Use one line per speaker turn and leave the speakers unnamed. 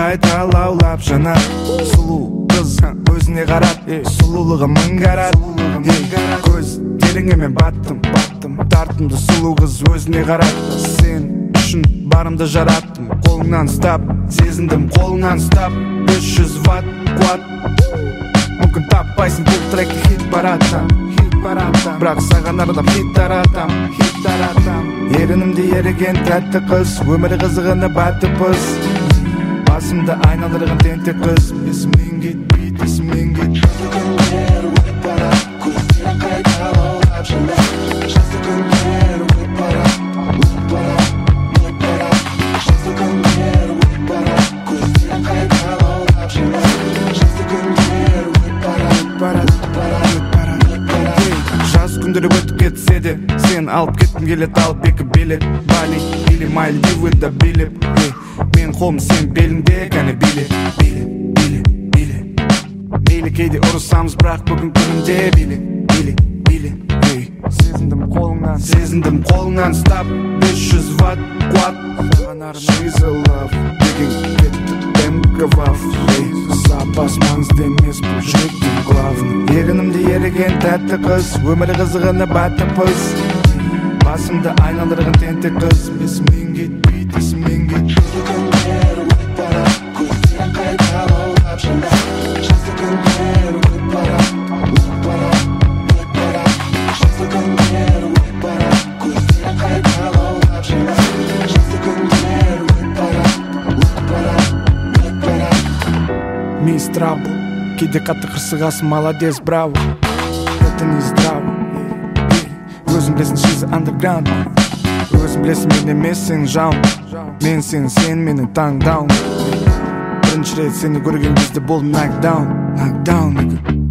қайта лаулап жанар. Сұлу қыз өзіне қарат, сұлулығы мың қарат. Көз тереңе мен баттым, тартымды сұлу қыз өзіне қарат. Сен үшін барымды жараттым, қолыңнан ұстап, сезіндім қолыңнан ұстап. 500 ватт қуат, мүмкін таппайсың бұл тректі хит баратам. Бірақ саған арнап хит таратам. Ерінімде еріген тәтті қыз, өмірі қызығыны бәтті пыз. Басымды айналдырған тентек қыз, есімнен кетпейді, есімнен кетпейді. Жазды күндер өтіп барат, көзден қайта лаулап жанар. Жазды күндер өтіп барат, жазды күндер өтіп барат, көзден қайта лаулап жанар. Жазды күндер өтіп барат. Жаз күндері өтіп кетсе де, сен алып кеткім келет, алып екі билет. Бали или Мальдивыда билеп, мен қолым сен беліңде, кәне биле. Мейлі кейде ұрысамыз, бірақ бүгін күнімде биле. Сезіндім қолыңнан ұстап, 500 ватт қуат. She's a love, деген кеттім гавав. Запас маңызды емес, бұл жүректің главный. Ерінімде еріген тәтті қыз, өмірі қызығыны бәтті пыз. Басымды айналдырған тентек қыз, есімнен кетпейді, есімнен кетпейді. Жазды күндер өтіп барат, көзден қайта лаулап жанар. Жазды күндер өтіп барат. Жазды күндер өтіп барат, көзден қайта лаулап жанар. Жазды күндер өтіп барат. Мисс Трабл, кейде қатты қырсығасың, молодец, браво. Это не здраво. Өзім білесің, she's underground. Өзім білесің, мен емес сен жауым. Мен сен менің таңдауым. Бірінші рет сені көрген кезде болдым knockdown.